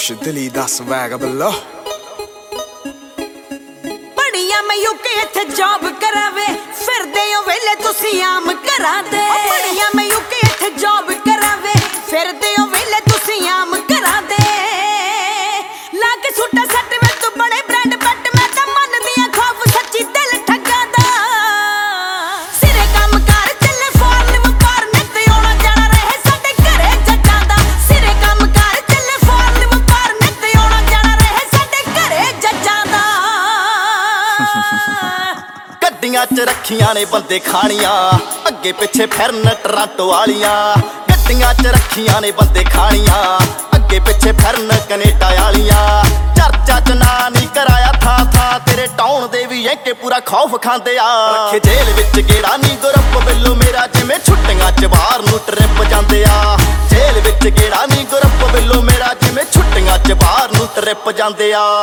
ਕੁਛ ਦਿਲੀ ਦਾ ਸਵੈਗ ਬੱਲੋ ਬੜੀਆਂ ਮੈਂ ਯੂਕੇ ਇੱਥੇ ਜੌਬ ਕਰਾਵੇ ਫਿਰਦੇ ਹੋ ਵੇਲੇ ਤੁਸੀਂ ਆਮ ਘਰਾਂ ਦੇ ਬੜੀਆਂ ਮੈਂ ਯੂਕੇ ਇੱਥੇ ਜੌਬ ਕਰਾਵੇ ਫਿਰਦੇ ਹੋ ਵੇਲੇ ਤੁਸੀਂ ਆਮ ਘਰਾਂ ਦੇ ਲਾ ਕੇ ਸੁੱਟਾ ਸੱਟ ਵੇ ਤੂੰ ਬੜੇ ਬ੍ਰਾਂਡ ਪੱਟ ਮੈਂ ਤਾਂ ਮੰਨਦੀ ਆ ਖੌਫ ਸੱਚੀ ਦਿਲ ਠੱਗਾਂ ਦਾ ਸਿਰੇ ਕੰਮ ਕਰ ਚੱਲੇ ਫੋਰਨ ਵਪਾਰ ਨਿੱਤ ਆਉਣਾ ਜਾਣਾ ਰਹੇ ਸਾਡੇ ਘਰੇ ਜੱਜਾਂ ਦਾ ਸਿਰੇ ਕੰਮ ਕਰ ਚੱਲੇ ਫੋਰਨ ਵਪਾਰ ਨਿੱਤ ਆਉਣਾ ਜਾਣਾ ਰਹੇ ਸਾਡੇ ਘਰੇ ਜੱਜਾਂ ਦਾ ਗੱਡੀਆਂ 'ਚ ਰੱਖੀਆਂ ਨੇ ਬੰਦੇ ਖਾਣੀਆਂ ਅੱਗੇ ਪਿੱਛੇ ਫਿਰਨ ਟਰਾਂਟੋ ਵਾਲੀਆਂ ਗੱਡੀਆਂ 'ਚ ਰੱਖੀਆਂ ਨੇ ਬੰਦੇ ਖਾਣੀਆਂ ਅੱਗੇ ਪਿੱਛੇ ਫਿਰਨ ਕੈਨੇਡਾ ਵਾਲੀਆਂ ਚਰਚਾ 'ਚ ਨਾਂ ਨਹੀਂ ਕਰਾਇਆ ਥਾਂ ਥਾਂ ਤੇਰੇ ਟਾਉਣ ਦੇ ਵੀ ਐਂਕੇ ਪੂਰਾ ਖੌਫ ਖਾਂਦੇ ਆ ਰੱਖੇ ਜੇਲ੍ਹ ਵਿੱਚ ਗੇੜਾ ਨਹੀਂ ਗੁਰਪ ਵੱਲੋਂ ਮੇਰਾ ਜਿਵੇਂ ਛੁੱਟੀਆਂ 'ਚ ਬਾਹਰ ਨੂੰ ਟਰਿਪ ਜਾਂਦੇ ਆ ਜੇਲ੍ਹ ਵਿੱਚ ਗੇੜਾ ਨਹੀਂ ਗੁਰਪ ਵੱਲੋਂ ਮੇਰਾ ਜਿਵੇਂ ਛੁੱਟੀਆਂ 'ਚ ਬਾਹਰ ਨੂੰ ਟਰਿਪ ਜਾਂਦੇ ਆ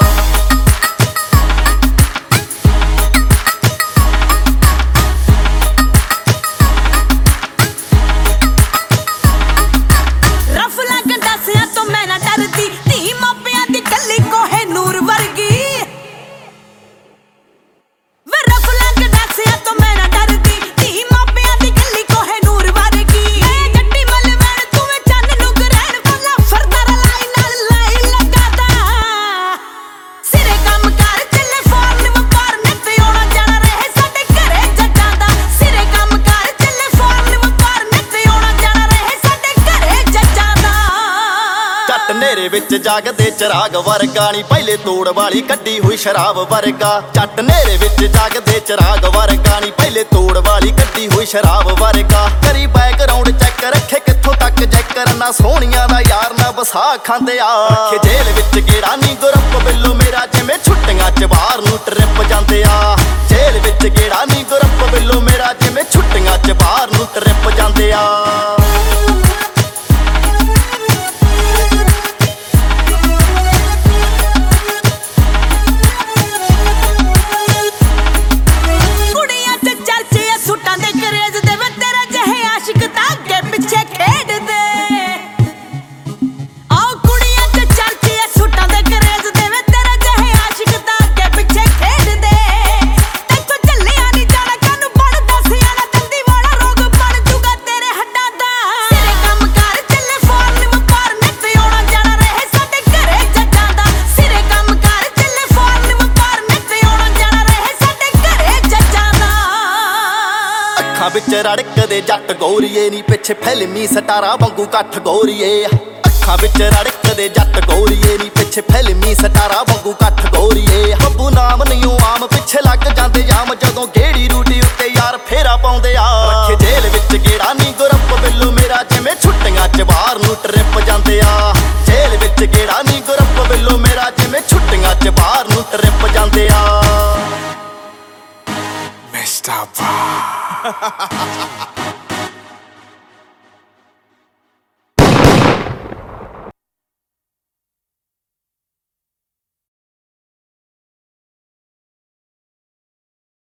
ਨੇਰੇ ਵਿੱਚ ਜਾਗਦੇ ਚਰਾਗ ਵਰਗਾ ਨਹੀਂ ਪਹਿਲੇ ਤੋੜ ਵਾਲੀ ਕੱਢੀ ਹੋਈ ਸ਼ਰਾਬ ਵਰਗਾ ਜੱਟ ਨੇਰੇ ਵਿੱਚ ਜਾਗਦੇ ਚਰਾਗ ਵਰਗਾ ਨਹੀਂ ਪਹਿਲੇ ਤੋੜ ਵਾਲੀ ਕੱਢੀ ਹੋਈ ਸ਼ਰਾਬ ਵਰਗਾ ਕਰੀ ਬੈਕਗ੍ਰਾਉਂਡ ਚੈੱਕ ਰੱਖੇ ਕਿੱਥੋਂ ਤੱਕ ਜੈਕਰ ਨਾ ਸੋਹਣੀਆਂ ਦਾ ਯਾਰ ਨਾ ਵਸਾ ਖਾਂਦੇ ਆ ਰੱਖੇ ਜੇਲ੍ਹ ਵਿੱਚ ਗੇੜਾ ਨਹੀਂ ਗੁਰਪ ਵੱਲੋਂ ਮੇਰਾ ਜਿਵੇਂ ਛੁੱਟੀਆਂ 'ਚ ਬਾਹਰ ਨੂੰ ਟਰਿਪ ਜਾਂਦੇ ਆ ਜੇਲ੍ਹ ਵਿੱਚ ਗੇੜਾ ਨਹੀਂ ਗੁਰਪ ਵੱਲੋਂ ਮੇਰਾ ਜਿਵੇਂ ਛੁੱਟੀਆਂ 'ਚ ਬਾਹਰ ਨੂੰ ਟਰਿਪ ਜਾਂਦੇ ਆ ਵਿੱਚ ਰੜਕਦੇ ਜੱਟ ਗੋਰੀਏ ਨੀ ਪਿੱਛੇ ਫਿਲਮੀ ਸਟਾਰਾਂ ਵਾਂਗੂ ਕੱਠ ਗੋਰੀਏ ਅੱਖਾਂ ਵਿੱਚ ਰੜਕਦੇ ਜੱਟ ਗੋਰੀਏ ਨੀ ਪਿੱਛੇ ਫਿਲਮੀ ਸਟਾਰਾਂ ਵਾਂਗੂ ਕੱਠ ਗੋਰੀਏ ਬੱਬੂ ਨਾਮ ਨਹੀਂ ਆਮ ਪਿੱਛੇ ਲੱਗ ਜਾਂਦੇ ਜਾਮ ਜਦੋਂ ਗੇੜੀ ਰੂਟੀ ਉੱਤੇ ਯਾਰ ਫੇਰਾ ਪਾਉਂਦੇ ਆ ਰੱਖੇ ਜੇਲ੍ਹ ਵਿੱਚ ਗੇੜਾ ਨਹੀਂ ਗੁਰਪ ਵੱਲੋਂ ਮੇਰਾ ਜਿਵੇਂ ਛੁੱਟੀਆਂ 'ਚ ਬਾਹਰ ਨੂੰ ਟਰਿਪ ਜਾਂਦੇ ਆ ਜੇਲ੍ਹ ਵਿੱਚ ਗੇੜਾ ਨਹੀਂ ਗੁਰਪ ਵੱਲੋਂ ਮੇਰਾ ਜਿਵੇਂ ਛੁੱਟੀਆਂ 'ਚ ਬਾਹਰ ਨੂੰ ਟਰਿਪ ਜਾਂਦੇ ਆ Mr. Bar